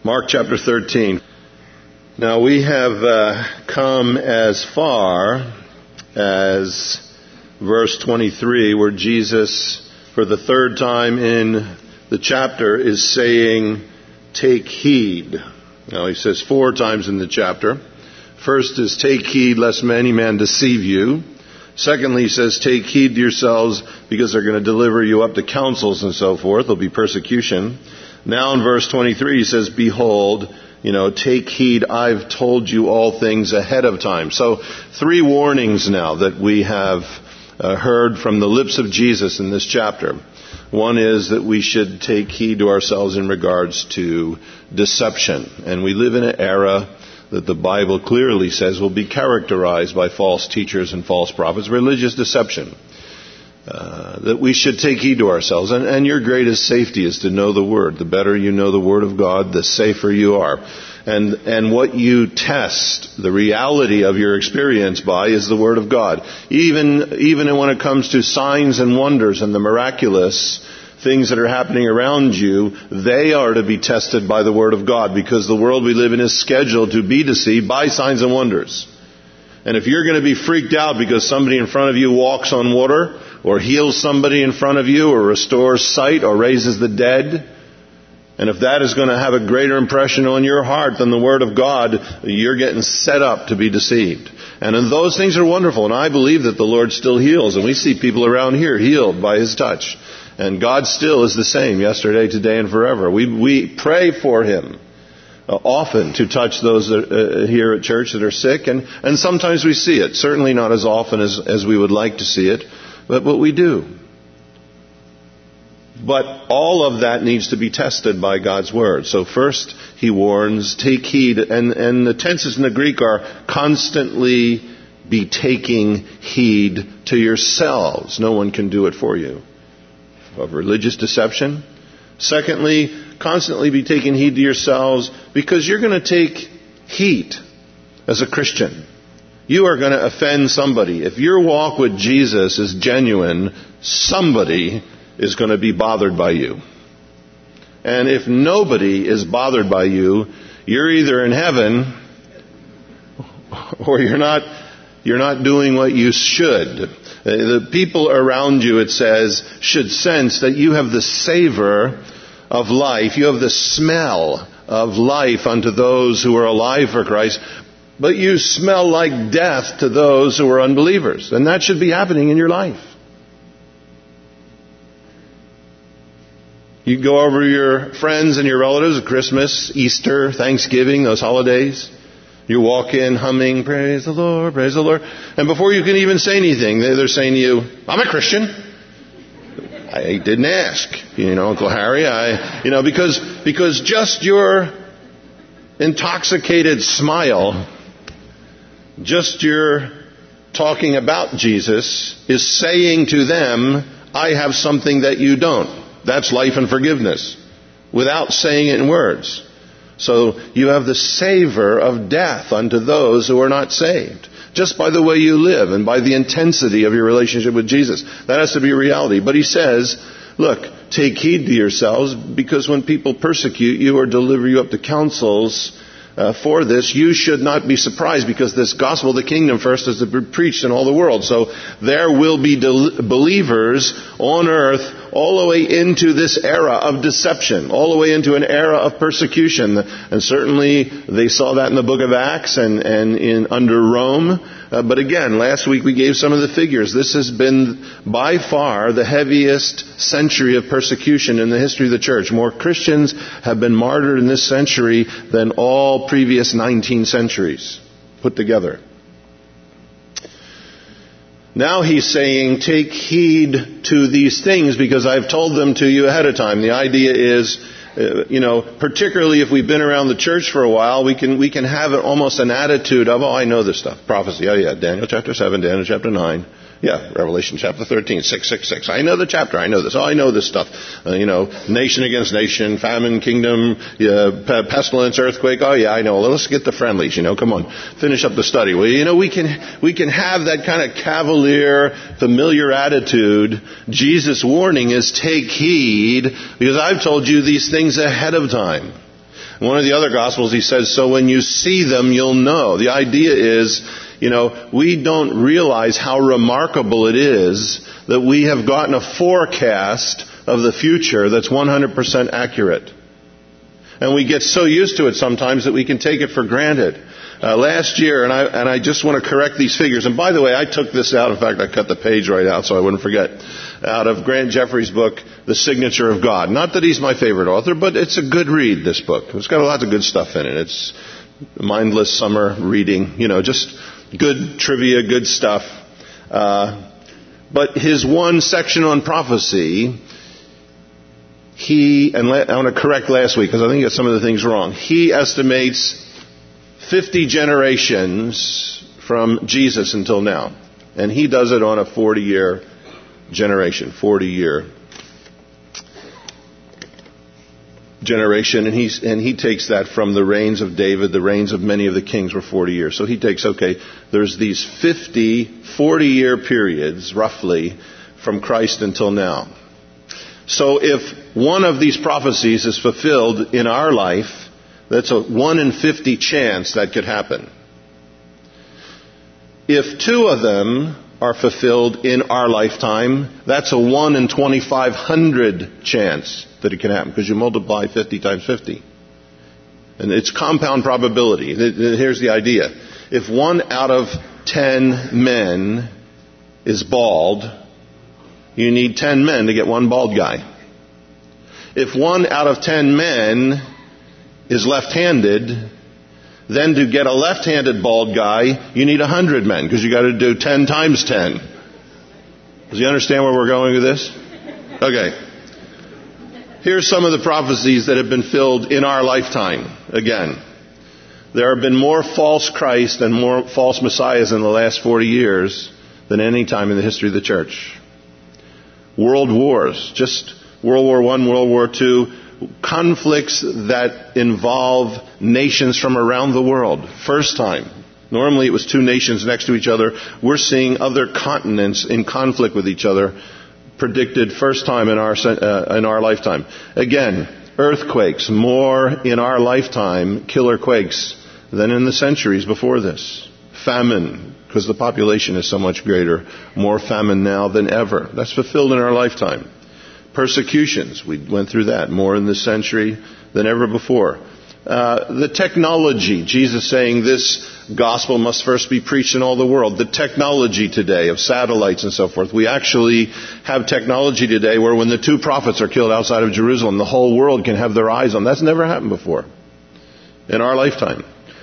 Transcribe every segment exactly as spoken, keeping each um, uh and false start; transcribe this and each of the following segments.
Mark chapter thirteen. Now we have uh, come as far as verse twenty-three, where Jesus, for the third time in the chapter, is saying, take heed. Now he says four times in the chapter. First is, take heed lest any man deceive you. Secondly, he says, take heed to yourselves, because they're going to deliver you up to councils and so forth. There'll be persecution. Now in verse twenty-three, he says, behold, you know, take heed, I've told you all things ahead of time. So three warnings now that we have uh, heard from the lips of Jesus in this chapter. One is that we should take heed to ourselves in regards to deception. And we live in an era that the Bible clearly says will be characterized by false teachers and false prophets, religious deception. Uh, that we should take heed to ourselves. And, and your greatest safety is to know the Word. The better you know the Word of God, the safer you are. And, and what you test the reality of your experience by is the Word of God. Even, even when it comes to signs and wonders and the miraculous things that are happening around you, they are to be tested by the Word of God, because the world we live in is scheduled to be deceived by signs and wonders. And if you're going to be freaked out because somebody in front of you walks on water, or heals somebody in front of you, or restores sight, or raises the dead, and if that is going to have a greater impression on your heart than the Word of God, you're getting set up to be deceived. And those things are wonderful, and I believe that the Lord still heals, and we see people around here healed by His touch. And God still is the same, yesterday, today, and forever. We we pray for Him uh, often to touch those uh, here at church that are sick, and, and sometimes we see it. Certainly not as often as, as we would like to see it, but what we do. But all of that needs to be tested by God's Word. So first, He warns, take heed, and, and the tenses in the Greek are constantly be taking heed to yourselves. No one can do it for you. Of religious deception. Secondly, constantly be taking heed to yourselves, because you're going to take heat as a Christian. You are going to offend somebody. If your walk with Jesus is genuine, somebody is going to be bothered by you. And if nobody is bothered by you, you're either in heaven or you're not, you're not doing what you should. The people around you, it says, should sense that you have the savor of life. You have the smell of life unto those who are alive for Christ. But you smell like death to those who are unbelievers. And that should be happening in your life. You go over your friends and your relatives at Christmas, Easter, Thanksgiving, those holidays. You walk in humming, praise the Lord, praise the Lord. And before you can even say anything, they're saying to you, I'm a Christian. I didn't ask. You know, Uncle Harry, I, you know, because, because just your intoxicated smile, just your talking about Jesus is saying to them, I have something that you don't. That's life and forgiveness, without saying it in words. So you have the savor of death unto those who are not saved, just by the way you live and by the intensity of your relationship with Jesus. That has to be a reality. But he says, look, take heed to yourselves, because when people persecute you or deliver you up to councils uh, for this, you should not be surprised, because this gospel of the kingdom first is to be preached in all the world. So there will be del- believers on earth all the way into this era of deception, all the way into an era of persecution. And certainly they saw that in the book of Acts and, and in under Rome. Uh, but again, last week we gave some of the figures. This has been by far the heaviest century of persecution in the history of the church. More Christians have been martyred in this century than all previous nineteen centuries put together. Now he's saying, take heed to these things, because I've told them to you ahead of time. The idea is, uh, you know, particularly if we've been around the church for a while, we can we can have almost an attitude of, oh, I know this stuff. Prophecy, oh yeah, Daniel chapter seven, Daniel chapter nine. Yeah, Revelation chapter thirteen, six six six. I know the chapter. I know this. Oh, I know this stuff. Uh, you know, nation against nation, famine, kingdom, uh, pestilence, earthquake. Oh, yeah, I know. Well, let's get the friendlies. You know, come on, finish up the study. Well, you know, we can we can have that kind of cavalier, familiar attitude. Jesus' warning is take heed, because I've told you these things ahead of time. In one of the other Gospels, he says, so when you see them, you'll know. The idea is, you know, we don't realize how remarkable it is that we have gotten a forecast of the future that's one hundred percent accurate. And we get so used to it sometimes that we can take it for granted. Uh, last year, and I, and I just want to correct these figures. And by the way, I took this out. In fact, I cut the page right out so I wouldn't forget. Out of Grant Jeffrey's book, The Signature of God. Not that he's my favorite author, but it's a good read, this book. It's got a lot of good stuff in it. It's mindless summer reading, you know, just good trivia, good stuff. Uh, but his one section on prophecy, he, and I want to correct last week because I think I got some of the things wrong. He estimates fifty generations from Jesus until now. And he does it on a forty-year generation, forty-year generation. And, he's, and he takes that from the reigns of David. The reigns of many of the kings were forty years. So he takes, okay, there's these fifty, forty-year periods, roughly, from Christ until now. So if one of these prophecies is fulfilled in our life, that's a one in fifty chance that could happen. If two of them are fulfilled in our lifetime, that's a one in twenty-five hundred chance that it can happen, because you multiply fifty times fifty. And it's compound probability. Here's the idea. If one out of ten men is bald, you need ten men to get one bald guy. If one out of ten men is left-handed, then to get a left-handed bald guy, you need one hundred men, because you got to do ten times ten. Does he understand where we're going with this? Okay. Here's some of the prophecies that have been filled in our lifetime. Again, there have been more false Christ and more false messiahs in the last forty years than any time in the history of the church. World wars, just World War One, World War Two, conflicts that involve nations from around the world. First time. Normally it was two nations next to each other. We're seeing other continents in conflict with each other, predicted first time in our uh, in our lifetime. Again, earthquakes, more in our lifetime, killer quakes, than in the centuries before this. Famine, because the population is so much greater, more famine now than ever. That's fulfilled in our lifetime. Persecutions, we went through that, more in this century than ever before. Uh, the technology, Jesus saying this gospel must first be preached in all the world. The technology today of satellites and so forth. We actually have technology today where when the two prophets are killed outside of Jerusalem, the whole world can have their eyes on them. That's never happened before in our lifetime.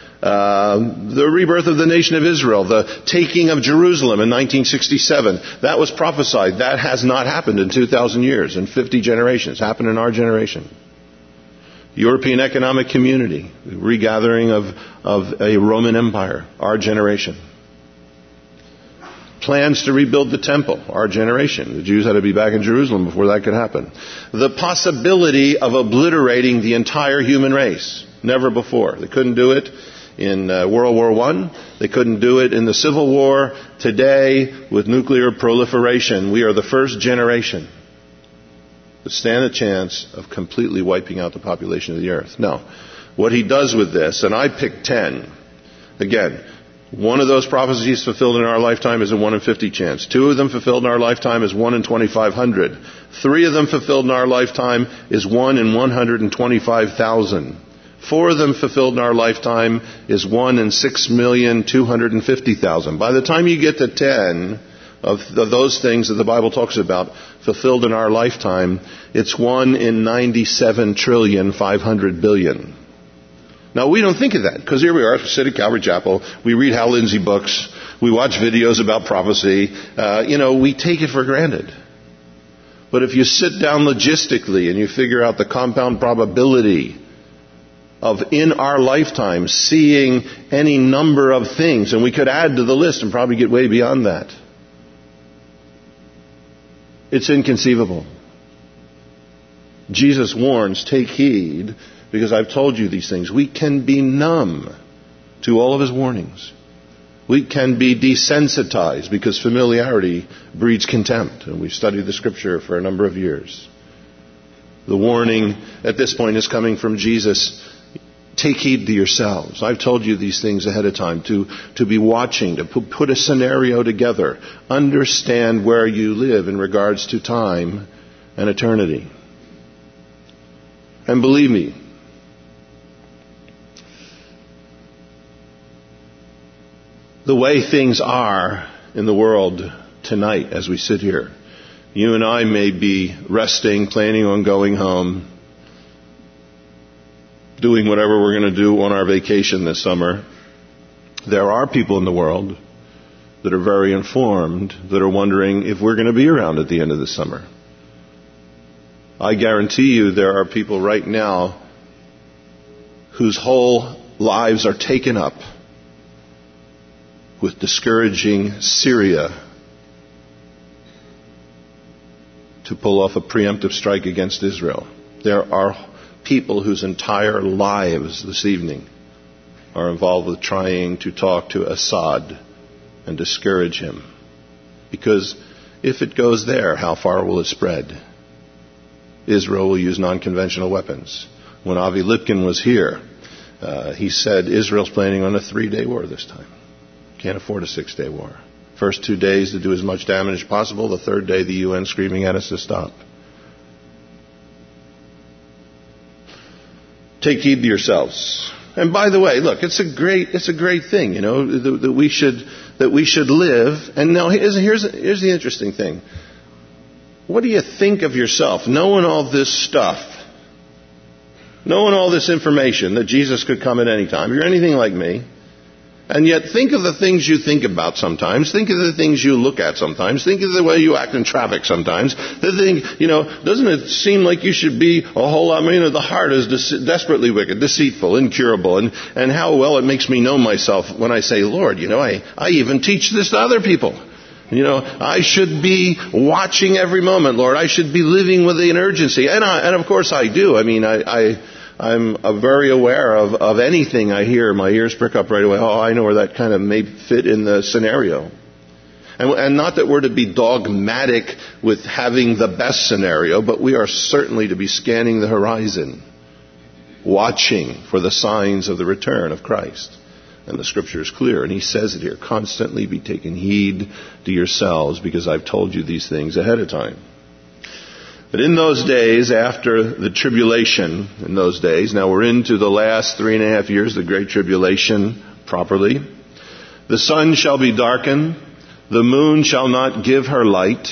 Uh, the rebirth of the nation of Israel, the taking of Jerusalem in nineteen sixty-seven, that was prophesied. That has not happened in two thousand years, in fifty generations. Happened in our generation. European Economic Community, regathering of, of a Roman Empire, our generation. Plans to rebuild the temple, our generation. The Jews had to be back in Jerusalem before that could happen. The possibility of obliterating the entire human race. Never before. They couldn't do it in uh, World War One. They couldn't do it in the Civil War. Today, with nuclear proliferation, we are the first generation to stand a chance of completely wiping out the population of the earth. Now, what he does with this, and I picked ten. Again, one of those prophecies fulfilled in our lifetime is a one in fifty chance. Two of them fulfilled in our lifetime is one in twenty-five hundred. Three of them fulfilled in our lifetime is one in one hundred twenty-five thousand. Four of them fulfilled in our lifetime is one in six million two hundred fifty thousand. By the time you get to ten of, of those things that the Bible talks about fulfilled in our lifetime, it's one in ninety-seven trillion five hundred billion. Now, we don't think of that, because here we are, we sit at Calvary Chapel, we read Hal Lindsey books, we watch videos about prophecy, uh, you know, we take it for granted. But if you sit down logistically and you figure out the compound probability of in our lifetime seeing any number of things, and we could add to the list and probably get way beyond that, it's inconceivable. Jesus warns, take heed, because I've told you these things. We can be numb to all of his warnings. We can be desensitized because familiarity breeds contempt. And we've studied the scripture for a number of years. The warning at this point is coming from Jesus Take heed to yourselves. I've told you these things ahead of time, to, to be watching, to pu- put a scenario together. Understand where you live in regards to time and eternity. And believe me, the way things are in the world tonight as we sit here, you and I may be resting, planning on going home, doing whatever we're going to do on our vacation this summer. There are people in the world that are very informed that are wondering if we're going to be around at the end of the summer. I guarantee you there are people right now whose whole lives are taken up with discouraging Syria to pull off a preemptive strike against Israel. There are people whose entire lives this evening are involved with trying to talk to Assad and discourage him. Because if it goes there, how far will it spread? Israel will use non-conventional weapons. When Avi Lipkin was here, uh, he said Israel's planning on a three-day war this time. Can't afford a six-day war. First two days to do as much damage as possible. The third day, the U N screaming at us to stop. Take heed to yourselves. And by the way, look, it's a great, it's a great thing, you know, that, that we should, that we should live. And now here's, here's, here's the interesting thing. What do you think of yourself, knowing all this stuff, knowing all this information that Jesus could come at any time? If you're anything like me, and yet think of the things you think about sometimes. Think of the things you look at sometimes. Think of the way you act in traffic sometimes. The thing, you know, doesn't it seem like you should be a whole lot, you know, the heart is de- desperately wicked, deceitful, incurable. And, and how well it makes me know myself when I say, Lord, you know, I, I even teach this to other people. You know, I should be watching every moment, Lord. I should be living with an urgency. And I, and of course I do. I mean, I, I I'm uh, very aware of, of anything I hear. My ears prick up right away. Oh, I know where that kind of may fit in the scenario. And, and not that we're to be dogmatic with having the best scenario, but we are certainly to be scanning the horizon, watching for the signs of the return of Christ. And the Scripture is clear, and He says it here, constantly be taking heed to yourselves, because I've told you these things ahead of time. But in those days, after the tribulation, in those days, now we're into the last three and a half years, the Great Tribulation, properly. The sun shall be darkened, the moon shall not give her light,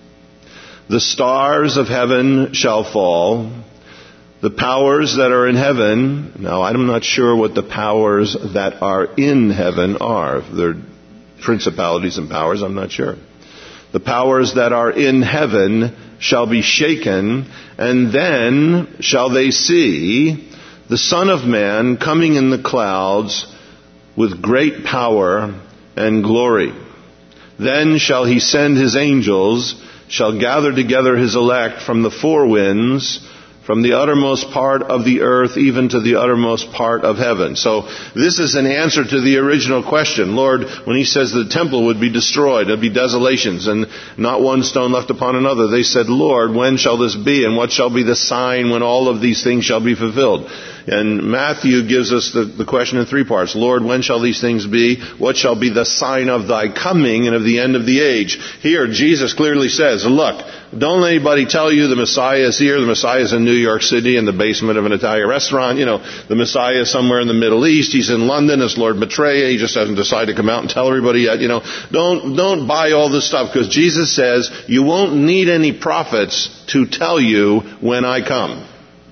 the stars of heaven shall fall, the powers that are in heaven, now I'm not sure what the powers that are in heaven are. If they're principalities and powers, I'm not sure. The powers that are in heaven shall be shaken, and then shall they see the Son of Man coming in the clouds with great power and glory. Then shall He send His angels, shall gather together His elect from the four winds, from the uttermost part of the earth, even to the uttermost part of heaven. So this is an answer to the original question. Lord, when He says the temple would be destroyed, there'd be desolations, and not one stone left upon another, they said, Lord, when shall this be? And what shall be the sign when all of these things shall be fulfilled? And Matthew gives us the, the question in three parts. Lord, when shall these things be? What shall be the sign of Thy coming and of the end of the age? Here, Jesus clearly says, look, don't let anybody tell you the Messiah is here. The Messiah is in New York City in the basement of an Italian restaurant. You know, the Messiah is somewhere in the Middle East. He's in London. It's Lord Maitreya. He just hasn't decided to come out and tell everybody yet. You know, don't, don't buy all this stuff, because Jesus says you won't need any prophets to tell you when I come.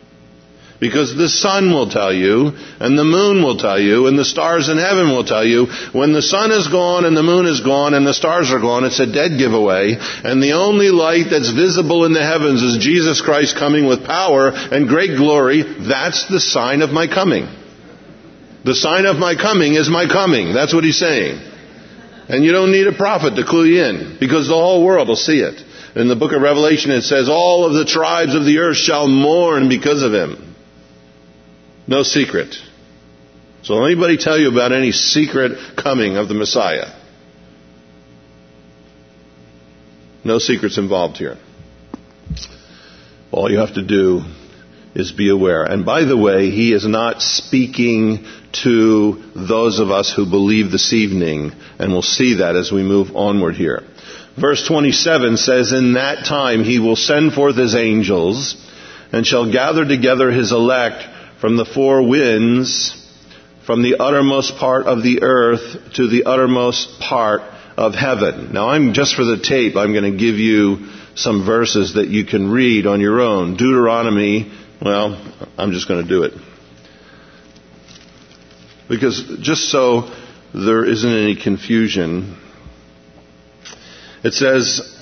Because the sun will tell you, and the moon will tell you, and the stars in heaven will tell you. When the sun is gone, and the moon is gone, and the stars are gone, it's a dead giveaway. And the only light that's visible in the heavens is Jesus Christ coming with power and great glory. That's the sign of my coming. The sign of my coming is my coming. That's what He's saying. And you don't need a prophet to clue you in, because the whole world will see it. In the book of Revelation it says, all of the tribes of the earth shall mourn because of Him. No secret. So don't anybody tell you about any secret coming of the Messiah. No secrets involved here. All you have to do is be aware. And by the way, he is not speaking to those of us who believe this evening, and we'll see that as we move onward here. Verse twenty-seven says, in that time he will send forth his angels, and shall gather together his elect from the four winds, from the uttermost part of the earth to the uttermost part of heaven. Now, I'm just for the tape, I'm going to give you some verses that you can read on your own. Deuteronomy, well, I'm just going to do it. Because just so there isn't any confusion, it says,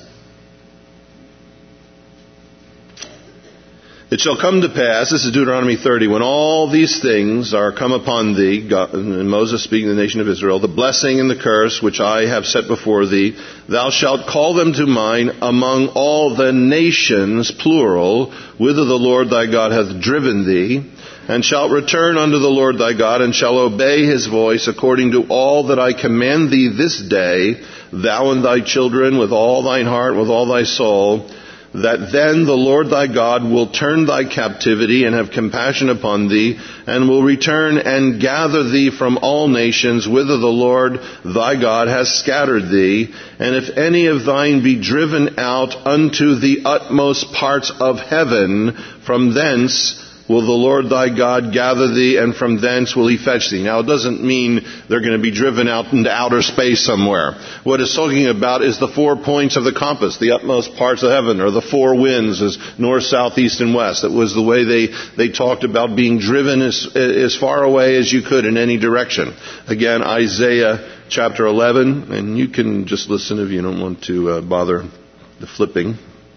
it shall come to pass, this is Deuteronomy thirty, when all these things are come upon thee, God, and Moses speaking to the nation of Israel, the blessing and the curse which I have set before thee, thou shalt call them to mind among all the nations, plural, whither the Lord thy God hath driven thee, and shalt return unto the Lord thy God, and shall obey his voice according to all that I command thee this day, thou and thy children, with all thine heart, with all thy soul, that then the Lord thy God will turn thy captivity and have compassion upon thee, and will return and gather thee from all nations whither the Lord thy God has scattered thee. And if any of thine be driven out unto the utmost parts of heaven, from thence will the Lord thy God gather thee, and from thence will he fetch thee. Now, it doesn't mean they're going to be driven out into outer space somewhere. What it's talking about is the four points of the compass, the utmost parts of heaven, or the four winds, as north, south, east, and west. That was the way they, they talked about being driven as, as far away as you could in any direction. Again, Isaiah chapter eleven, and you can just listen if you don't want to uh, bother the flipping.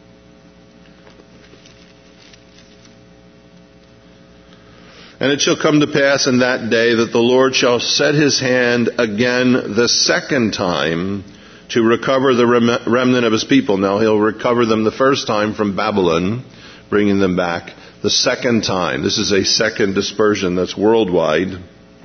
And it shall come to pass in that day that the Lord shall set his hand again the second time to recover the rem- remnant of his people. Now, he'll recover them the first time from Babylon, bringing them back. The second time, this is a second dispersion that's worldwide,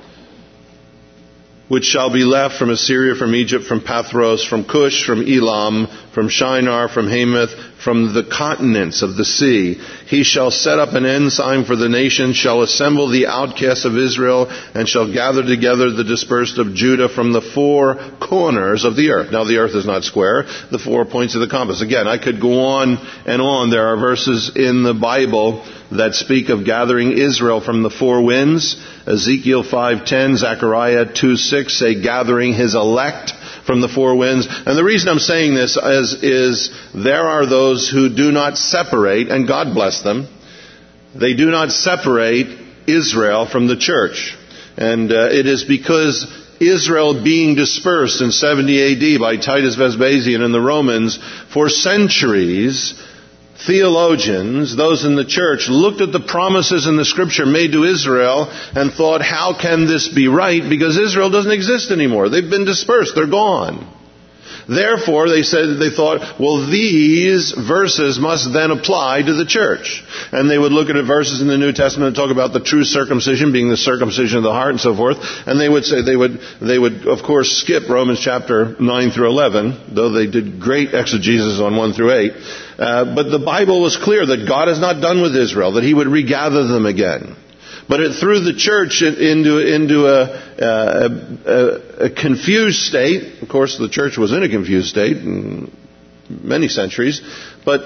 which shall be left from Assyria, from Egypt, from Pathros, from Cush, from Elam, from Shinar, from Hamath, from the continents of the sea. He shall set up an ensign for the nations, shall assemble the outcasts of Israel, and shall gather together the dispersed of Judah from the four corners of the earth. Now, the earth is not square, the four points of the compass. Again, I could go on and on. There are verses in the Bible that speak of gathering Israel from the four winds. Ezekiel five ten, Zechariah two six say gathering his elect from the four winds. And the reason I'm saying this is, is there are those who do not separate, and God bless them, they do not separate Israel from the church. And uh, it is because Israel being dispersed in seventy A D by Titus Vespasian and the Romans for centuries, theologians, those in the church, looked at the promises in the Scripture made to Israel and thought, how can this be right? Because Israel doesn't exist anymore. They've been dispersed. They're gone. Therefore, they said, they thought, well, these verses must then apply to the church. And they would look at verses in the New Testament and talk about the true circumcision being the circumcision of the heart and so forth. And they would say, they would, they would, of course, skip Romans chapter nine through eleven, though they did great exegesis on one through eight. Uh, but the Bible was clear that God is not done with Israel, that he would regather them again. But it threw the church into into a, a, a, a confused state. Of course, the church was in a confused state in many centuries. But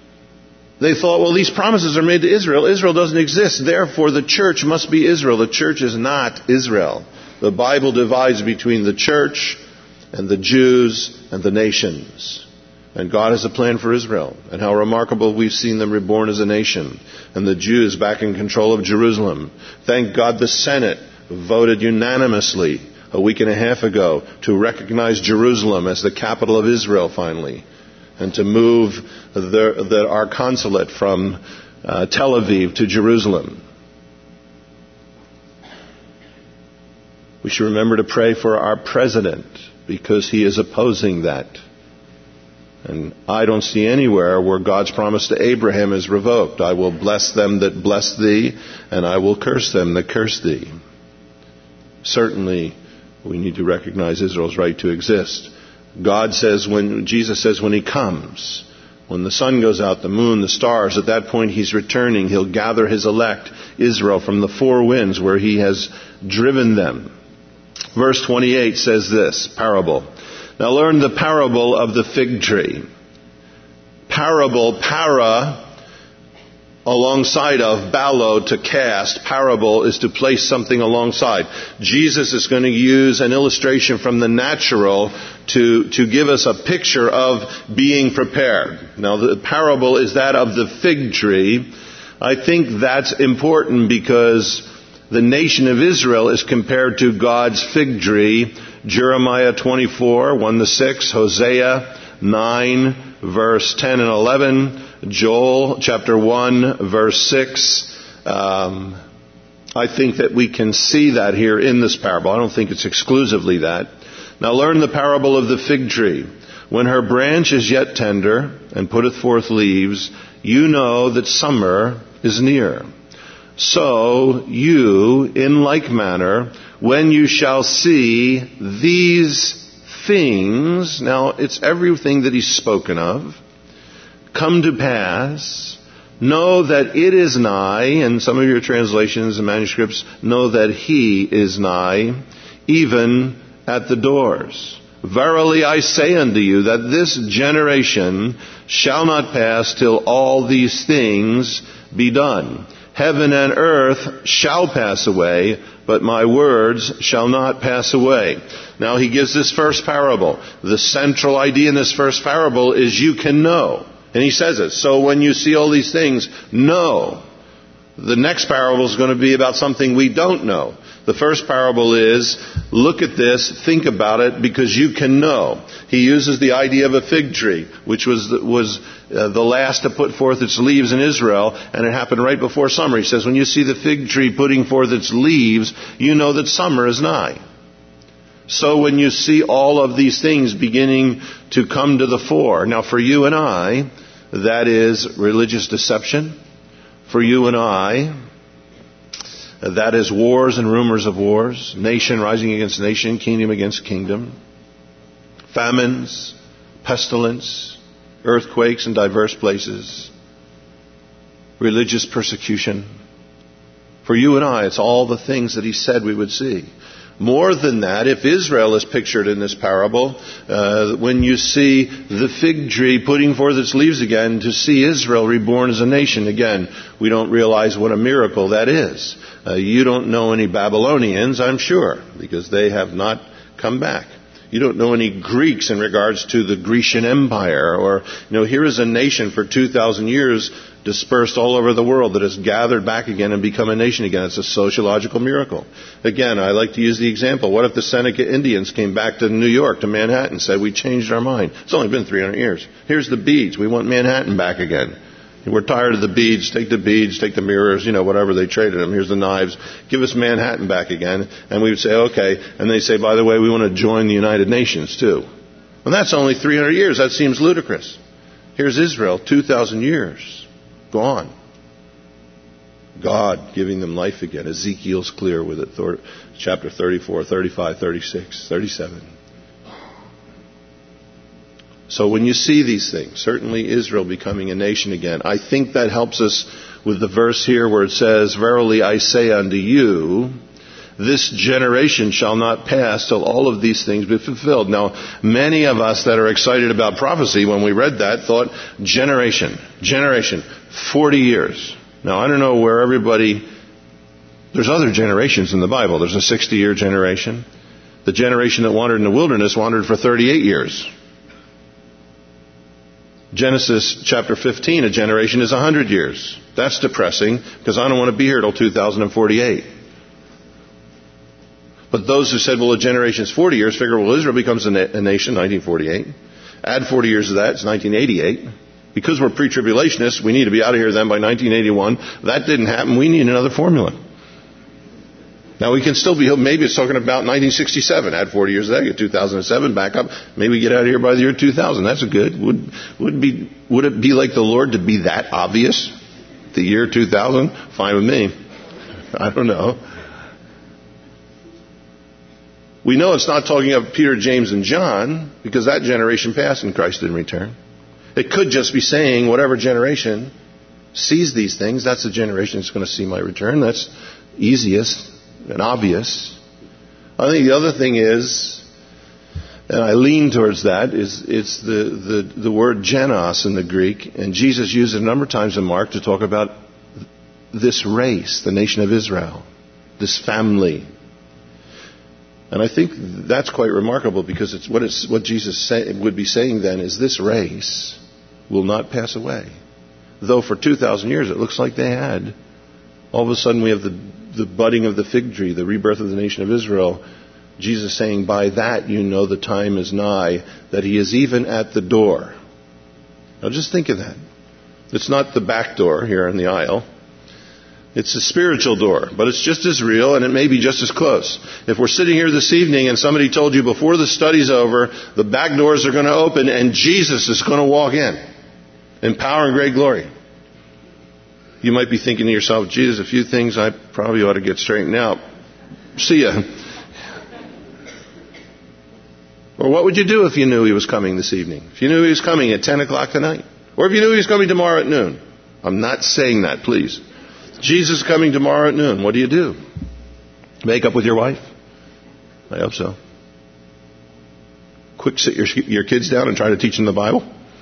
they thought, well, these promises are made to Israel. Israel doesn't exist. Therefore, the church must be Israel. The church is not Israel. The Bible divides between the church and the Jews and the nations. And God has a plan for Israel. And how remarkable we've seen them reborn as a nation. And the Jews back in control of Jerusalem. Thank God the Senate voted unanimously a week and a half ago to recognize Jerusalem as the capital of Israel finally. And to move the, the, our consulate from uh, Tel Aviv to Jerusalem. We should remember to pray for our president because he is opposing that. And I don't see anywhere where God's promise to Abraham is revoked. I will bless them that bless thee, and I will curse them that curse thee. Certainly, we need to recognize Israel's right to exist. God says, when Jesus says when he comes, When the sun goes out, the moon, the stars, at that point he's returning. He'll gather his elect, Israel, from the four winds where he has driven them. Verse twenty-eight says this, parable. Now learn the parable of the fig tree. Parable, para, alongside of, balo, to cast. Parable is to place something alongside. Jesus is going to use an illustration from the natural to, to give us a picture of being prepared. Now the parable is that of the fig tree. I think that's important because the nation of Israel is compared to God's fig tree. Jeremiah twenty-four, one to six, Hosea nine, verse ten and eleven, Joel chapter one, verse six. Um, I think that we can see that here in this parable. I don't think it's exclusively that. Now learn the parable of the fig tree. When her branch is yet tender and putteth forth leaves, you know that summer is near. So you, in like manner, when you shall see these things, now it's everything that he's spoken of, come to pass, know that it is nigh, and some of your translations and manuscripts know that he is nigh, even at the doors. Verily I say unto you that this generation shall not pass till all these things be done. Heaven and earth shall pass away, but my words shall not pass away. Now he gives this first parable. The central idea in this first parable is you can know. And he says it. So when you see all these things, know. The next parable is going to be about something we don't know. The first parable is, look at this, think about it, because you can know. He uses the idea of a fig tree, which was the, was uh, the last to put forth its leaves in Israel, and it happened right before summer. He says, when you see the fig tree putting forth its leaves, you know that summer is nigh. So when you see all of these things beginning to come to the fore, now for you and I, that is religious deception. For you and I, that is wars and rumors of wars, nation rising against nation, kingdom against kingdom, famines, pestilence, earthquakes in diverse places, religious persecution. For you and I, it's all the things that he said we would see. More than that, if Israel is pictured in this parable, uh, when you see the fig tree putting forth its leaves again, to see Israel reborn as a nation again, we don't realize what a miracle that is. Uh, you don't know any Babylonians, I'm sure, because they have not come back. You don't know any Greeks in regards to the Grecian Empire, or, you know, here is a nation for two thousand years dispersed all over the world that has gathered back again and become a nation again. It's a sociological miracle. Again, I like to use the example. What if the Seneca Indians came back to New York, to Manhattan, and said, we changed our mind? It's only been three hundred years. Here's the beads. We want Manhattan back again. We're tired of the beads. Take the beads, take the mirrors, you know, whatever they traded them. Here's the knives. Give us Manhattan back again. And we would say, okay. And they say, by the way, we want to join the United Nations too. And that's only three hundred years. That seems ludicrous. Here's Israel, two thousand years. Gone. God giving them life again. Ezekiel's clear with it. Chapter thirty-four, thirty-five, thirty-six, thirty-seven. So when you see these things, certainly Israel becoming a nation again, I think that helps us with the verse here where it says, verily I say unto you, this generation shall not pass till all of these things be fulfilled. Now, many of us that are excited about prophecy, when we read that, thought, generation, generation, forty years. Now, I don't know where everybody, there's other generations in the Bible. There's a sixty-year generation. The generation that wandered in the wilderness wandered for thirty-eight years. Genesis chapter fifteen, a generation is one hundred years. That's depressing, because I don't want to be here till two thousand forty-eight. But those who said, well, a generation is forty years, figure, well, Israel becomes a, na- a nation, nineteen forty-eight. Add forty years to that, it's nineteen eighty-eight. Because we're pre-tribulationists, we need to be out of here then by nineteen eighty-one. That didn't happen. We need another formula. Now, we can still be, maybe it's talking about nineteen sixty-seven. Add forty years to that, get two thousand seven, back up. Maybe get out of here by the year two thousand. That's good. Would, would, be, would it be like the Lord to be that obvious? The year two thousand? Fine with me. I don't know. We know it's not talking of Peter, James, and John, because that generation passed and Christ didn't return. It could just be saying whatever generation sees these things, that's the generation that's going to see my return. That's easiest and obvious. I think the other thing is, and I lean towards that, is it's the, the, the word genos in the Greek. And Jesus used it a number of times in Mark to talk about this race, the nation of Israel, this family. And I think that's quite remarkable, because it's what, it's, what Jesus say, would be saying then is this race will not pass away. Though for two thousand years it looks like they had. All of a sudden we have the, the budding of the fig tree, the rebirth of the nation of Israel. Jesus saying, by that you know the time is nigh, that he is even at the door. Now just think of that. It's not the back door here in the aisle. It's a spiritual door, but it's just as real, and it may be just as close. If we're sitting here this evening and somebody told you before the study's over, the back doors are going to open and Jesus is going to walk in, in power and great glory, you might be thinking to yourself, Jesus, a few things I probably ought to get straightened out. See ya. Or what would you do if you knew he was coming this evening? If you knew he was coming at ten o'clock tonight? Or if you knew he was coming tomorrow at noon? I'm not saying that, please. Jesus is coming tomorrow at noon. What do you do? Make up with your wife? I hope so. Quick sit your, your kids down and try to teach them the Bible?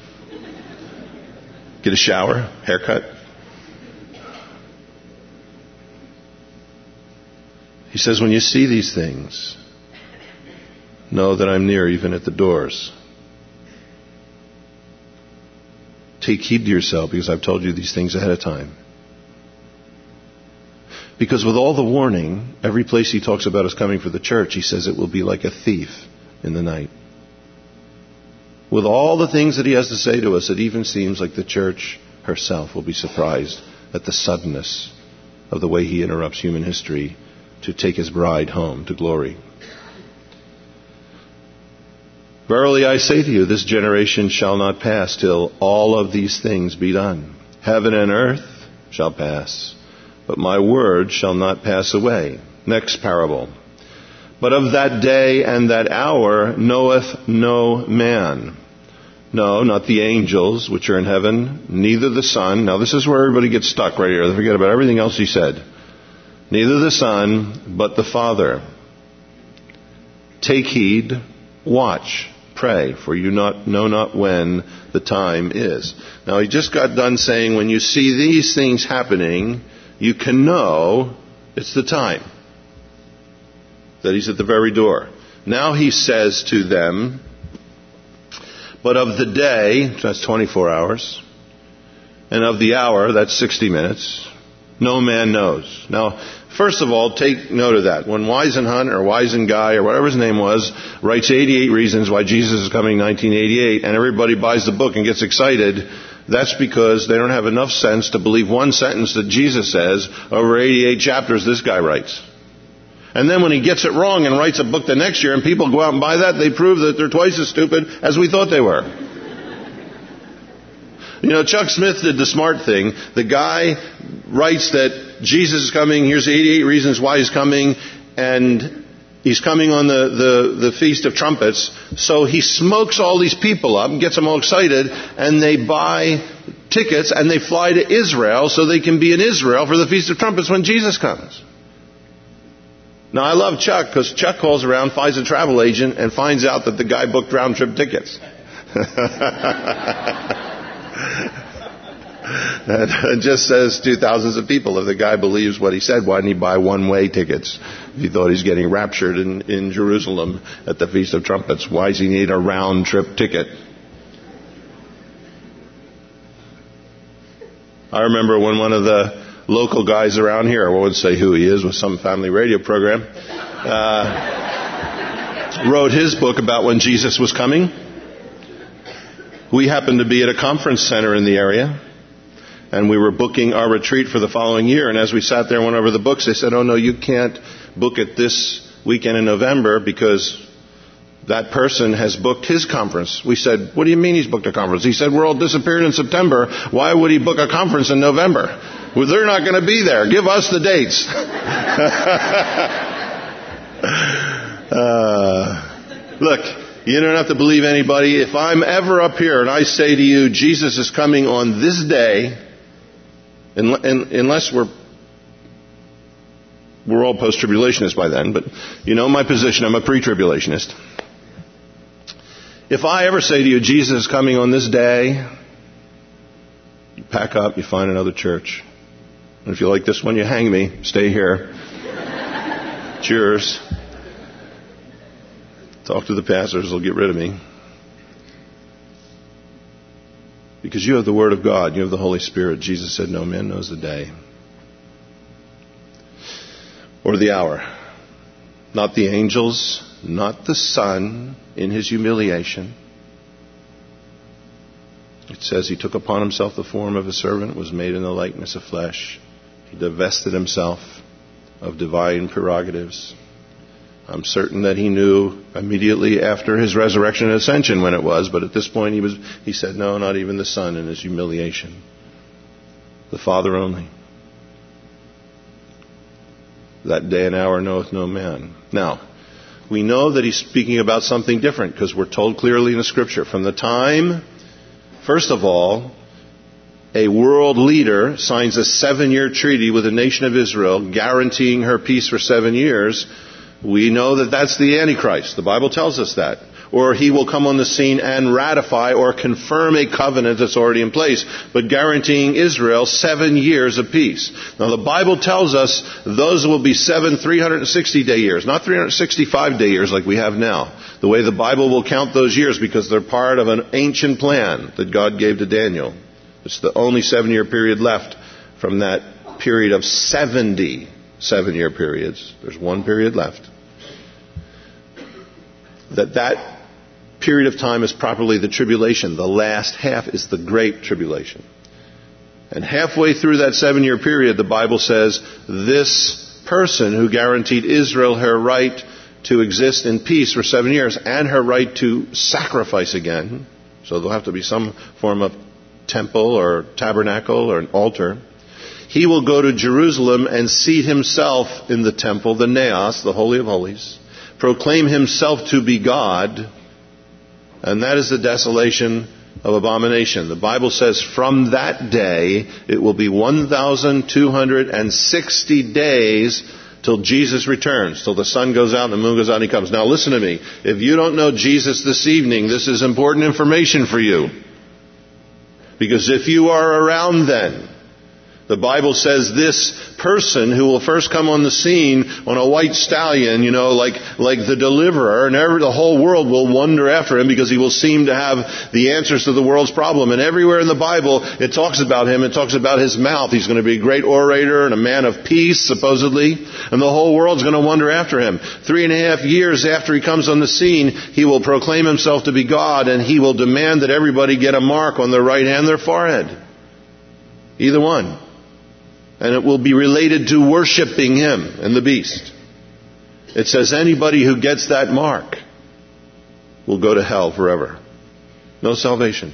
Get a shower, haircut? He says, when you see these things, know that I'm near, even at the doors. Take heed to yourself, because I've told you these things ahead of time. Because with all the warning, every place he talks about us coming for the church, he says it will be like a thief in the night. With all the things that he has to say to us, it even seems like the church herself will be surprised at the suddenness of the way he interrupts human history to take his bride home to glory. Verily I say to you, this generation shall not pass till all of these things be done. Heaven and earth shall pass, but my word shall not pass away. Next parable. But of that day and that hour knoweth no man. No, not the angels which are in heaven, neither the Son. Now this is where everybody gets stuck right here. They forget about everything else he said. Neither the Son, but the Father. Take heed, watch, pray, for you not know not when the time is. Now he just got done saying, when you see these things happening, you can know it's the time. That he's at the very door. Now he says to them, but of the day, that's twenty-four hours, and of the hour, that's sixty minutes, no man knows. Now, first of all, take note of that. When Wisenhunt or Wisenguy or whatever his name was writes eighty-eight reasons why Jesus is coming in nineteen eighty-eight, and everybody buys the book and gets excited, that's because they don't have enough sense to believe one sentence that Jesus says over eighty-eight chapters this guy writes. And then when he gets it wrong and writes a book the next year and people go out and buy that, they prove that they're twice as stupid as we thought they were. You know, Chuck Smith did the smart thing. The guy writes that Jesus is coming, here's eighty-eight reasons why he's coming, and he's coming on the, the, the Feast of Trumpets. So he smokes all these people up and gets them all excited, and they buy tickets and they fly to Israel so they can be in Israel for the Feast of Trumpets when Jesus comes. Now I love Chuck, because Chuck calls around, finds a travel agent, and finds out that the guy booked round trip tickets. It just says to thousands of people, if the guy believes what he said, why didn't he buy one-way tickets? If he thought he's getting raptured in, in Jerusalem at the Feast of Trumpets, why does he need a round-trip ticket? I remember when one of the local guys around here, I won't say who he is, with some family radio program, uh, wrote his book about when Jesus was coming. We happened to be at a conference center in the area, and we were booking our retreat for the following year. And as we sat there and went over the books, they said, oh no, you can't book it this weekend in November because that person has booked his conference. We said, what do you mean he's booked a conference? He said, we're all disappearing in September. Why would he book a conference in November? Well, they're not going to be there. Give us the dates. uh, look, You don't have to believe anybody. If I'm ever up here and I say to you, Jesus is coming on this day, unless we're we're all post-tribulationists by then, but you know my position, I'm a pre-tribulationist. If I ever say to you, Jesus is coming on this day, you pack up, you find another church. And if you like this one, you hang me, stay here. It's yours. Talk to the pastors, they'll get rid of me. Because you have the Word of God, you have the Holy Spirit. Jesus said, no man knows the day or the hour. Not the angels, not the Son in his humiliation. It says he took upon himself the form of a servant, was made in the likeness of flesh. He divested himself of divine prerogatives. I'm certain that he knew immediately after his resurrection and ascension when it was, but at this point he was he said, no, not even the Son in his humiliation. The Father only. That day and hour knoweth no man. Now, we know that he's speaking about something different because we're told clearly in the Scripture. From the time, first of all, a world leader signs a seven-year treaty with the nation of Israel guaranteeing her peace for seven years, we know that that's the Antichrist. The Bible tells us that. Or he will come on the scene and ratify or confirm a covenant that's already in place, but guaranteeing Israel seven years of peace. Now the Bible tells us those will be seven three hundred sixty day years, not three hundred sixty-five day years like we have now. The way the Bible will count those years because they're part of an ancient plan that God gave to Daniel. It's the only seven year period left from that period of seventy seven year periods. There's one period left. That that period of time is properly the tribulation. The last half is the great tribulation. And halfway through that seven-year period, the Bible says, this person who guaranteed Israel her right to exist in peace for seven years and her right to sacrifice again, so there'll have to be some form of temple or tabernacle or an altar, he will go to Jerusalem and seat himself in the temple, the Naos, the Holy of Holies, proclaim himself to be God. And that is the desolation of abomination. The Bible says from that day it will be one thousand two hundred sixty days till Jesus returns, till the sun goes out and the moon goes out and he comes. Now listen to me. If you don't know Jesus this evening, this is important information for you. Because if you are around then, the Bible says this person who will first come on the scene on a white stallion, you know, like like the deliverer, and every, the whole world will wonder after him because he will seem to have the answers to the world's problem. And everywhere in the Bible, it talks about him. It talks about his mouth. He's going to be a great orator and a man of peace, supposedly. And the whole world's going to wonder after him. Three and a half years after he comes on the scene, he will proclaim himself to be God, and he will demand that everybody get a mark on their right hand, their forehead. Either one. And it will be related to worshiping him and the beast. It says anybody who gets that mark will go to hell forever. No salvation.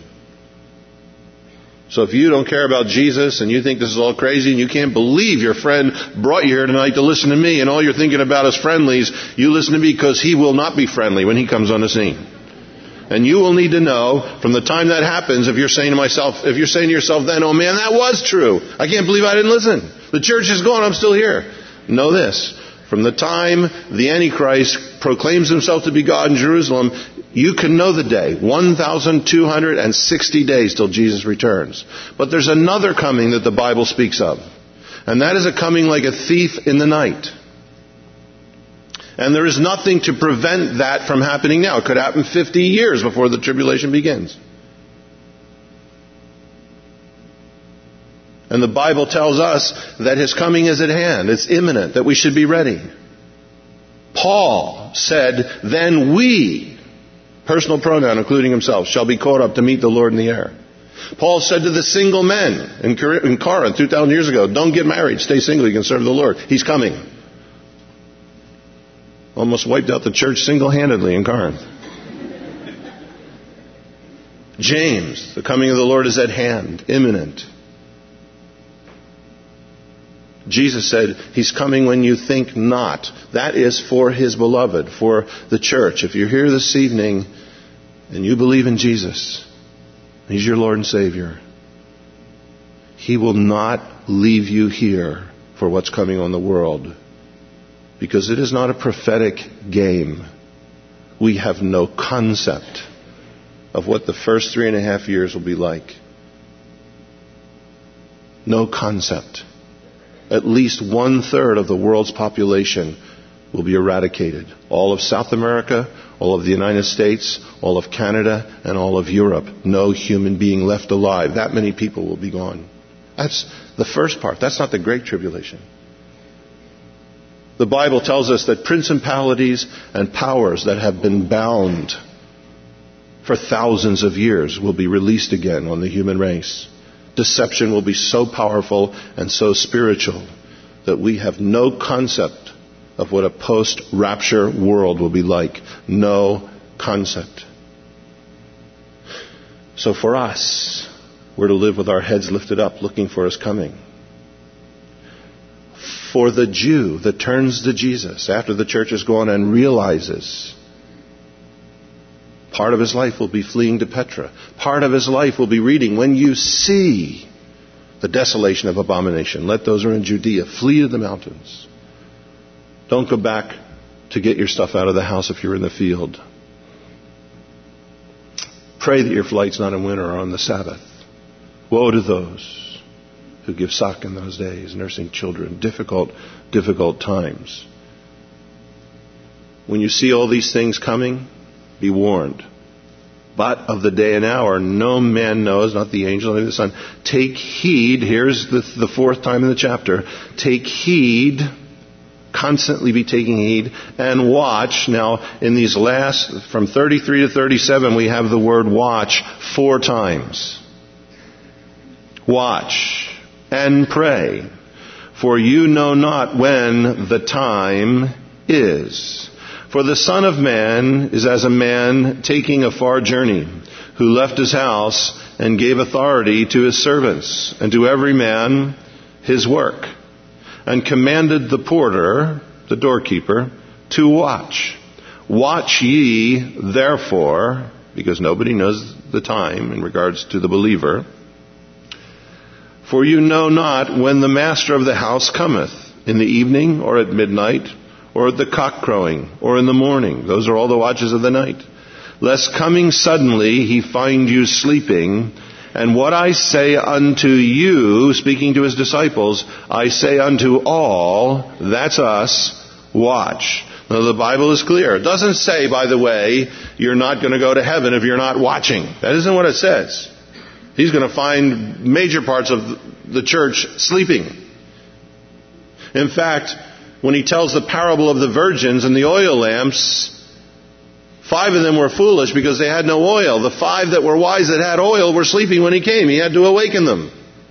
So if you don't care about Jesus and you think this is all crazy and you can't believe your friend brought you here tonight to listen to me and all you're thinking about is friendlies, you listen to me because he will not be friendly when he comes on the scene. And you will need to know from the time that happens, if you're saying to myself, if you're saying to yourself then, oh man, that was true. I can't believe I didn't listen. The church is gone, I'm still here. Know this. From the time the Antichrist proclaims himself to be God in Jerusalem, you can know the day. one thousand two hundred sixty days till Jesus returns. But there's another coming that the Bible speaks of. And that is a coming like a thief in the night. And there is nothing to prevent that from happening now. It could happen fifty years before the tribulation begins. And the Bible tells us that his coming is at hand. It's imminent, that we should be ready. Paul said, then we, personal pronoun including himself, shall be caught up to meet the Lord in the air. Paul said to the single men in Corinth two thousand years ago, don't get married, stay single, you can serve the Lord. He's coming. Almost wiped out the church single-handedly in Corinth. James, the coming of the Lord is at hand, imminent. Jesus said, he's coming when you think not. That is for his beloved, for the church. If you're here this evening and you believe in Jesus, He's your Lord and Savior, He will not leave you here for what's coming on the world. Because it is not a prophetic game. We have no concept of what the first three and a half years will be like. No concept. At least one third of the world's population will be eradicated. All of South America, all of the United States, all of Canada, and all of Europe. No human being left alive. That many people will be gone. That's the first part. That's not the Great Tribulation. The Bible tells us that principalities and powers that have been bound for thousands of years will be released again on the human race. Deception will be so powerful and so spiritual that we have no concept of what a post-rapture world will be like. No concept. So for us, we're to live with our heads lifted up, looking for His coming. For the Jew that turns to Jesus after the church is gone and realizes part of his life will be fleeing to Petra. Part of his life will be reading, when you see the desolation of abomination, let those who are in Judea flee to the mountains. Don't go back to get your stuff out of the house if you're in the field. Pray that your flight's not in winter or on the Sabbath. Woe to those who give suck in those days, nursing children. Difficult, difficult times. When you see all these things coming, be warned. But of the day and hour, no man knows, not the angel, nor the Son. Take heed, here's the, the fourth time in the chapter. Take heed, constantly be taking heed, and watch. Now, in these last, from thirty-three to thirty-seven, we have the word watch four times. Watch and pray, for you know not when the time is. For the Son of Man is as a man taking a far journey, who left his house and gave authority to his servants, and to every man his work, and commanded the porter, the doorkeeper, to watch. Watch ye therefore, because nobody knows the time in regards to the believer, for you know not when the master of the house cometh, in the evening, or at midnight, or at the cock crowing, or in the morning. Those are all the watches of the night. Lest coming suddenly he find you sleeping. And what I say unto you, speaking to his disciples, I say unto all, that's us, watch. Now the Bible is clear. It doesn't say, by the way, you're not going to go to heaven if you're not watching. That isn't what it says. He's going to find major parts of the church sleeping. In fact, when he tells the parable of the virgins and the oil lamps, five of them were foolish because they had no oil. The five that were wise that had oil were sleeping when he came. He had to awaken them.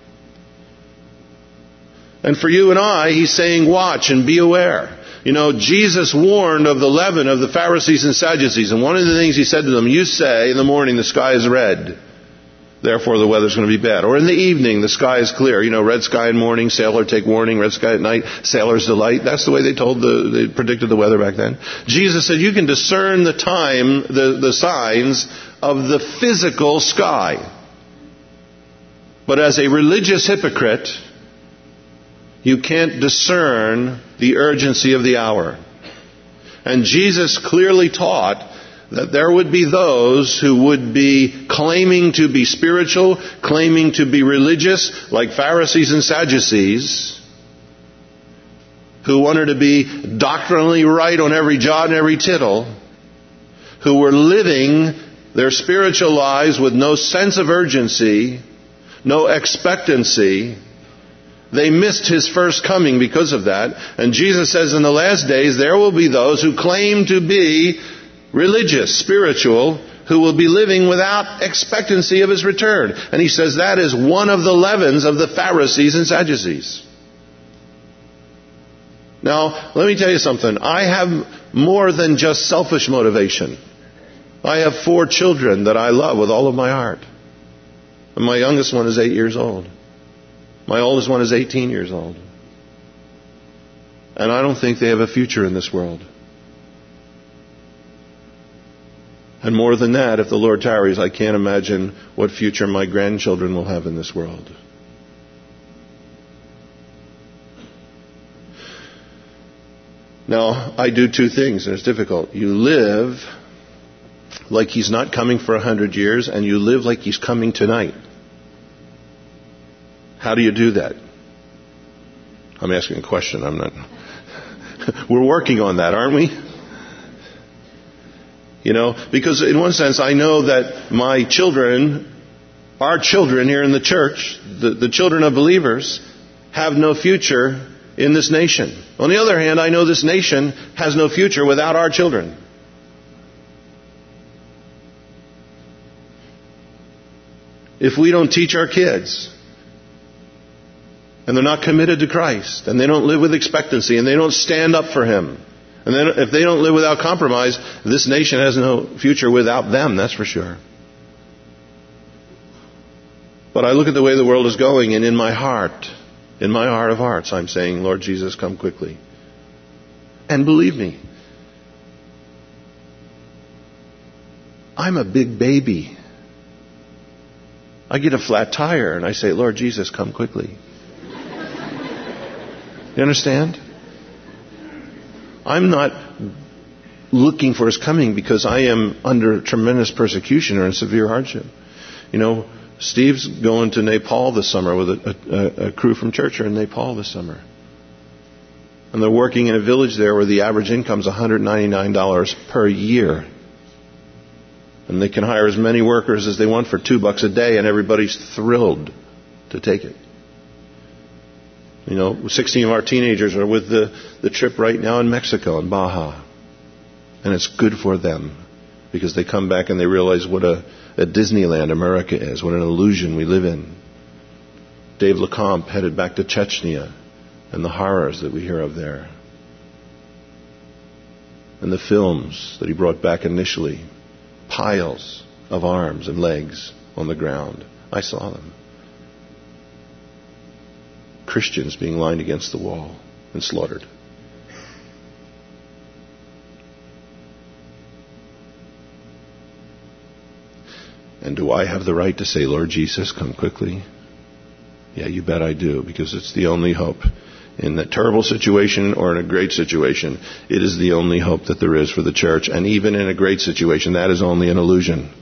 And for you and I, he's saying, watch and be aware. You know, Jesus warned of the leaven of the Pharisees and Sadducees. And one of the things he said to them, you say in the morning the sky is red, therefore the weather's going to be bad. Or in the evening, the sky is clear. You know, red sky in morning, sailor take warning. Red sky at night, sailor's delight. That's the way they told the, they predicted the weather back then. Jesus said you can discern the time, the, the signs of the physical sky. But as a religious hypocrite, you can't discern the urgency of the hour. And Jesus clearly taught that there would be those who would be claiming to be spiritual, claiming to be religious, like Pharisees and Sadducees, who wanted to be doctrinally right on every jot and every tittle, who were living their spiritual lives with no sense of urgency, no expectancy. They missed His first coming because of that. And Jesus says in the last days there will be those who claim to be religious, spiritual, who will be living without expectancy of His return. And He says that is one of the leavens of the Pharisees and Sadducees. Now, let me tell you something. I have more than just selfish motivation. I have four children that I love with all of my heart. And my youngest one is eight years old. My oldest one is eighteen years old. And I don't think they have a future in this world. And more than that, if the Lord tarries, I can't imagine what future my grandchildren will have in this world. Now, I do two things, and it's difficult. You live like He's not coming for a hundred years, and you live like He's coming tonight. How do you do that? I'm asking a question. I'm not. We're working on that, aren't we? You know, because in one sense, I know that my children, our children here in the church, the, the children of believers, have no future in this nation. On the other hand, I know this nation has no future without our children. If we don't teach our kids, and they're not committed to Christ, and they don't live with expectancy, and they don't stand up for Him, and then if they don't live without compromise, this nation has no future without them, that's for sure. But I look at the way the world is going, and in my heart, in my heart of hearts, I'm saying, Lord Jesus, come quickly. And believe me, I'm a big baby. I get a flat tire, and I say, Lord Jesus, come quickly. You understand? I'm not looking for His coming because I am under tremendous persecution or in severe hardship. You know, Steve's going to Nepal this summer with a, a, a crew from church here in Nepal this summer. And they're working in a village there where the average income is one hundred ninety-nine dollars per year. And they can hire as many workers as they want for two bucks a day, and everybody's thrilled to take it. You know, sixteen of our teenagers are with the, the trip right now in Mexico, in Baja. And it's good for them because they come back and they realize what a, a Disneyland America is, what an illusion we live in. Dave Lecomte headed back to Chechnya and the horrors that we hear of there. And the films that he brought back initially, piles of arms and legs on the ground. I saw them. Christians being lined against the wall and slaughtered. And do I have the right to say, Lord Jesus, come quickly? Yeah, you bet I do, because it's the only hope. In that terrible situation or in a great situation, it is the only hope that there is for the church. And even in a great situation, that is only an illusion.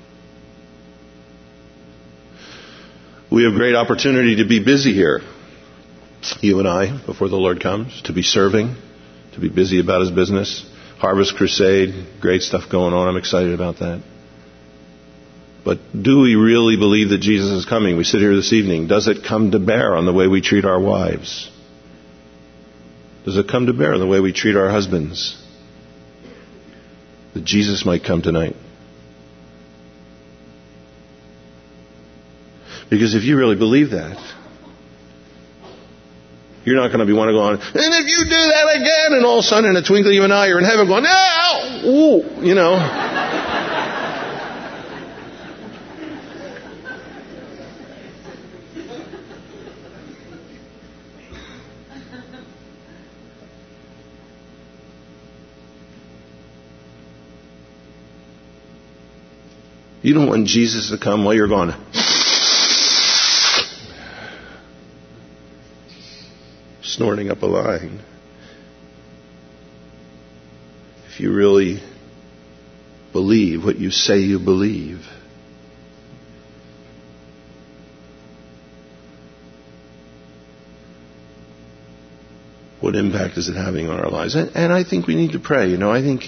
We have great opportunity to be busy here. You and I, before the Lord comes, to be serving, to be busy about His business. Harvest Crusade, great stuff going on. I'm excited about that. But do we really believe that Jesus is coming? We sit here this evening. Does it come to bear on the way we treat our wives? Does it come to bear on the way we treat our husbands? That Jesus might come tonight. Because if you really believe that, you're not going to be wanting to go on, and if you do that again, and all of a sudden in a twinkling of an eye, you're in heaven going, no, ooh, you know. You don't want Jesus to come while you're going, snorting up a line. If you really believe what you say you believe, what impact is it having on our lives? And, and I think we need to pray. You know, I think,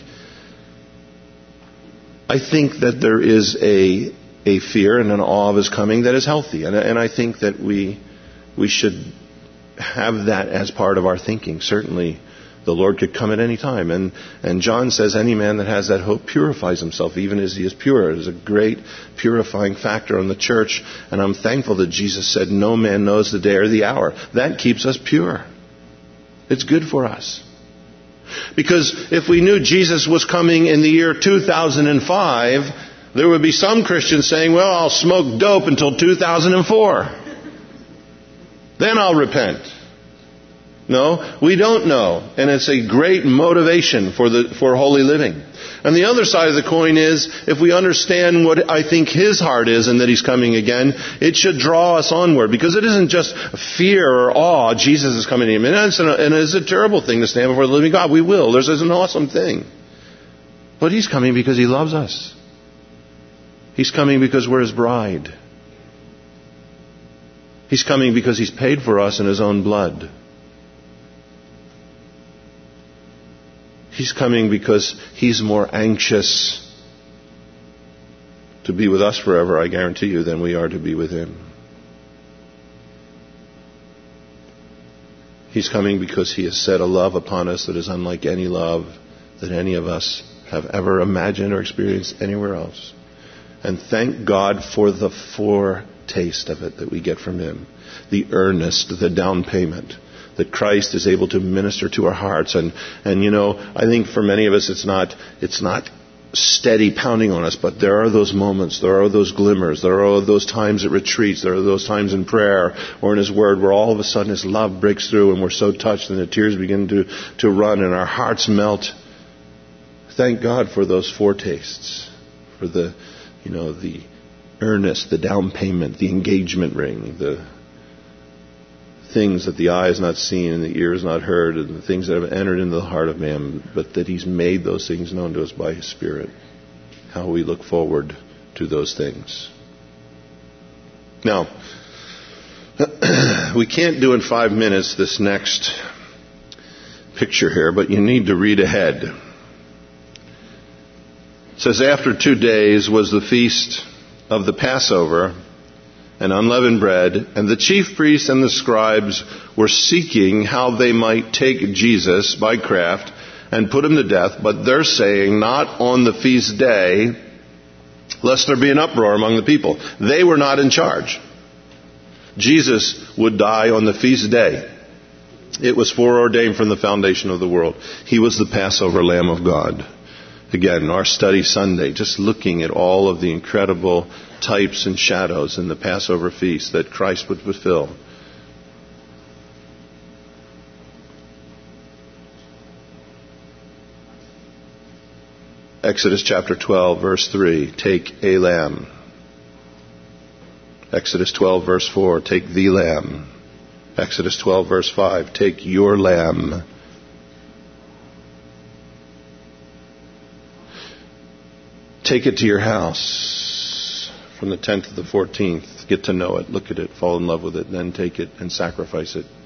I think that there is a a fear and an awe of His coming that is healthy, and and I think that we we should have that as part of our thinking. Certainly, the Lord could come at any time, and and John says, any man that has that hope purifies himself, even as he is pure. It is a great purifying factor in the church, and I'm thankful that Jesus said, no man knows the day or the hour. That keeps us pure. It's good for us. Because if we knew Jesus was coming in the year two thousand five, there would be some Christians saying, well, I'll smoke dope until two thousand four. Then I'll repent. No, we don't know. And it's a great motivation for the for holy living. And the other side of the coin is, if we understand what I think His heart is and that He's coming again, it should draw us onward. Because it isn't just fear or awe, Jesus is coming in. And it's, an, and it's a terrible thing to stand before the living God. We will. This is an awesome thing. But He's coming because He loves us. He's coming because we're His bride. He's coming because He's paid for us in His own blood. He's coming because He's more anxious to be with us forever, I guarantee you, than we are to be with Him. He's coming because He has set a love upon us that is unlike any love that any of us have ever imagined or experienced anywhere else. And thank God for the foretaste of it that we get from Him. The earnest, the down payment that Christ is able to minister to our hearts. And, and you know, I think for many of us it's not, it's not steady pounding on us, but there are those moments, there are those glimmers, there are those times at retreats, there are those times in prayer or in His Word where all of a sudden His love breaks through and we're so touched and the tears begin to, to run and our hearts melt. Thank God for those foretastes, for the, you know, the earnest, the down payment, the engagement ring, the things that the eye has not seen and the ear has not heard, and the things that have entered into the heart of man, but that He's made those things known to us by His Spirit. How we look forward to those things. Now, we can't do in five minutes this next picture here, but you need to read ahead. It says, after two days was the feast of the Passover and unleavened bread, and the chief priests and the scribes were seeking how they might take Jesus by craft and put Him to death, but they're saying, not on the feast day, lest there be an uproar among the people. They were not in charge. Jesus would die on the feast day. It was foreordained from the foundation of the world. He was the Passover Lamb of God. Again, our study Sunday, just looking at all of the incredible types and shadows in the Passover feast that Christ would fulfill. Exodus chapter twelve, verse three, take a lamb. Exodus twelve, verse four, take the lamb. Exodus twelve, verse five, take your lamb. Take it to your house from the tenth to the fourteenth. Get to know it, look at it, fall in love with it, then take it and sacrifice it.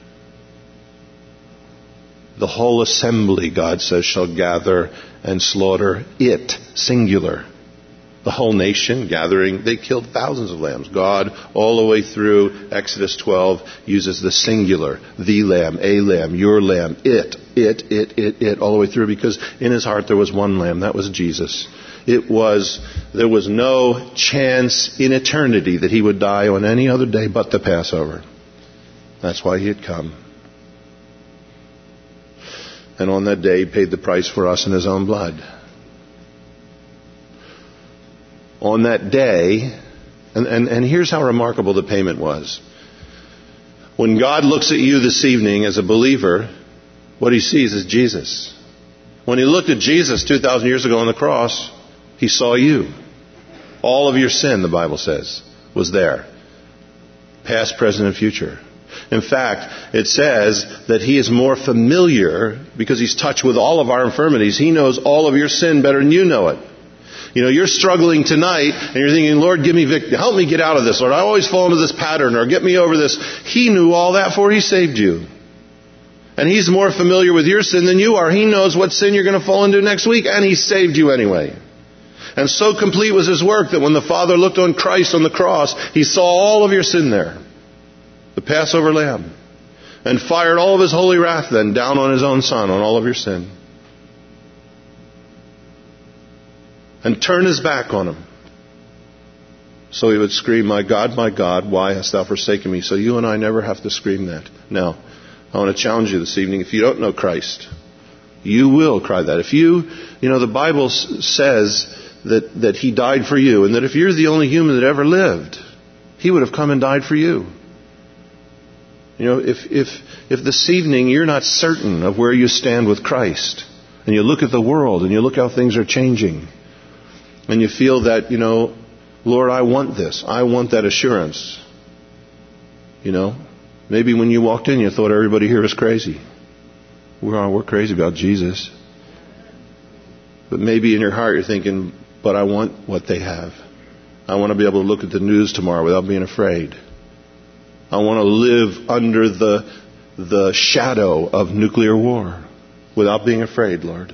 The whole assembly, God says, shall gather and slaughter it, singular. The whole nation gathering, they killed thousands of lambs. God, all the way through Exodus twelve, uses the singular, the lamb, a lamb, your lamb, it, it, it, it, it, all the way through, because in His heart there was one lamb, that was Jesus. It was, there was no chance in eternity that He would die on any other day but the Passover. That's why He had come. And on that day He paid the price for us in His own blood. On that day, and, and, and here's how remarkable the payment was. When God looks at you this evening as a believer, what He sees is Jesus. When He looked at Jesus two thousand years ago on the cross, He saw you. All of your sin, the Bible says, was there. Past, present, and future. In fact, it says that He is more familiar because He's touched with all of our infirmities. He knows all of your sin better than you know it. You know, you're struggling tonight and you're thinking, Lord, give me victory. Help me get out of this. Lord, I always fall into this pattern, or get me over this. He knew all that before He saved you. And He's more familiar with your sin than you are. He knows what sin you're going to fall into next week, and He saved you anyway. And so complete was His work that when the Father looked on Christ on the cross, He saw all of your sin there. The Passover Lamb. And fired all of His holy wrath then down on His own Son, on all of your sin. And turned His back on Him. So He would scream, my God, my God, why hast Thou forsaken me? So you and I never have to scream that. Now, I want to challenge you this evening. If you don't know Christ, you will cry that. If you, you know, the Bible says that, that He died for you, and that if you're the only human that ever lived, He would have come and died for you. You know, if, if, if this evening you're not certain of where you stand with Christ, and you look at the world and you look how things are changing, and you feel that, you know, Lord, I want this. I want that assurance. You know, maybe when you walked in, you thought everybody here was crazy. We're, we're crazy about Jesus. But maybe in your heart you're thinking, but I want what they have. I want to be able to look at the news tomorrow without being afraid. I want to live under the the shadow of nuclear war without being afraid, Lord.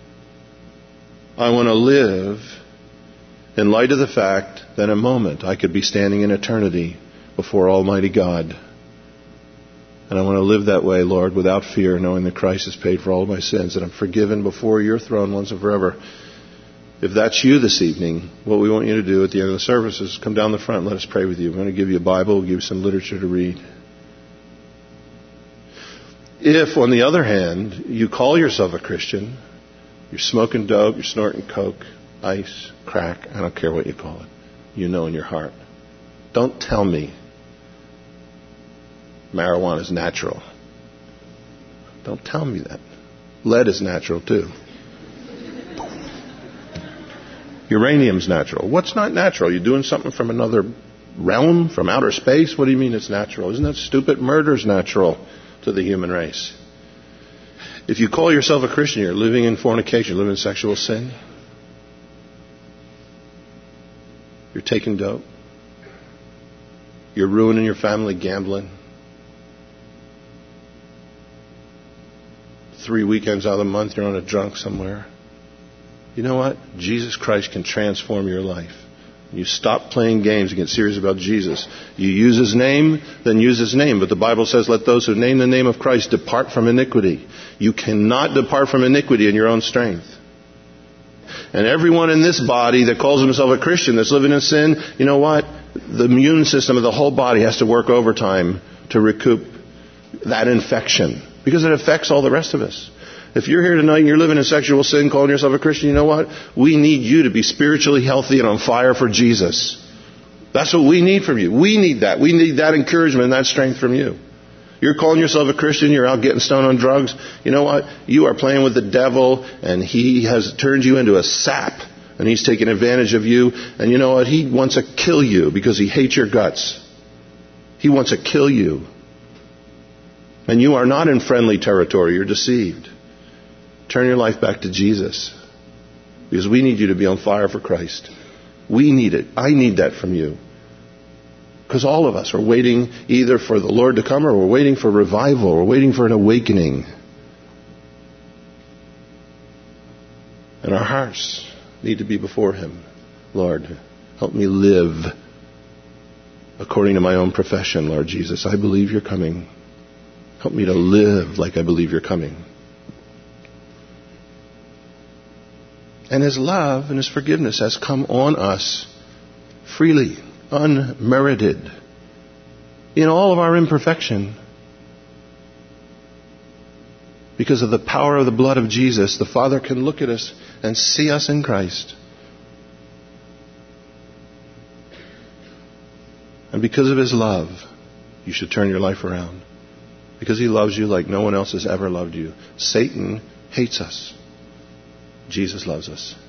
I want to live in light of the fact that in a moment I could be standing in eternity before Almighty God. And I want to live that way, Lord, without fear, knowing that Christ has paid for all of my sins, that I'm forgiven before your throne once and forever. If that's you this evening, what we want you to do at the end of the service is come down the front and let us pray with you. We're going to give you a Bible, we'll give you some literature to read. If, on the other hand, you call yourself a Christian, you're smoking dope, you're snorting coke, ice, crack, I don't care what you call it, you know in your heart. Don't tell me marijuana is natural. Don't tell me that. Lead is natural too. Uranium's natural. What's not natural? You're doing something from another realm, from outer space? What do you mean it's natural? Isn't that stupid? Murder's natural to the human race. If you call yourself a Christian, you're living in fornication, you're living in sexual sin. You're taking dope. You're ruining your family gambling. Three weekends out of the month, you're on a drunk somewhere. You know what? Jesus Christ can transform your life. You stop playing games and get serious about Jesus. You use His name, then use His name. But the Bible says, let those who name the name of Christ depart from iniquity. You cannot depart from iniquity in your own strength. And everyone in this body that calls himself a Christian that's living in sin, you know what? The immune system of the whole body has to work overtime to recoup that infection. Because it affects all the rest of us. If you're here tonight and you're living in sexual sin, calling yourself a Christian, you know what? We need you to be spiritually healthy and on fire for Jesus. That's what we need from you. We need that. We need that encouragement and that strength from you. You're calling yourself a Christian, you're out getting stoned on drugs. You know what? You are playing with the devil, and he has turned you into a sap, and he's taking advantage of you. And you know what? He wants to kill you because he hates your guts. He wants to kill you. And you are not in friendly territory. You're deceived. Turn your life back to Jesus. Because we need you to be on fire for Christ. We need it. I need that from you. Because all of us are waiting either for the Lord to come, or we're waiting for revival. We're waiting for an awakening. And our hearts need to be before Him. Lord, help me live according to my own profession, Lord Jesus. I believe you're coming. Help me to live like I believe you're coming. And His love and His forgiveness has come on us freely, unmerited, in all of our imperfection. Because of the power of the blood of Jesus, the Father can look at us and see us in Christ. And because of His love, you should turn your life around. Because He loves you like no one else has ever loved you. Satan hates us. Jesus loves us.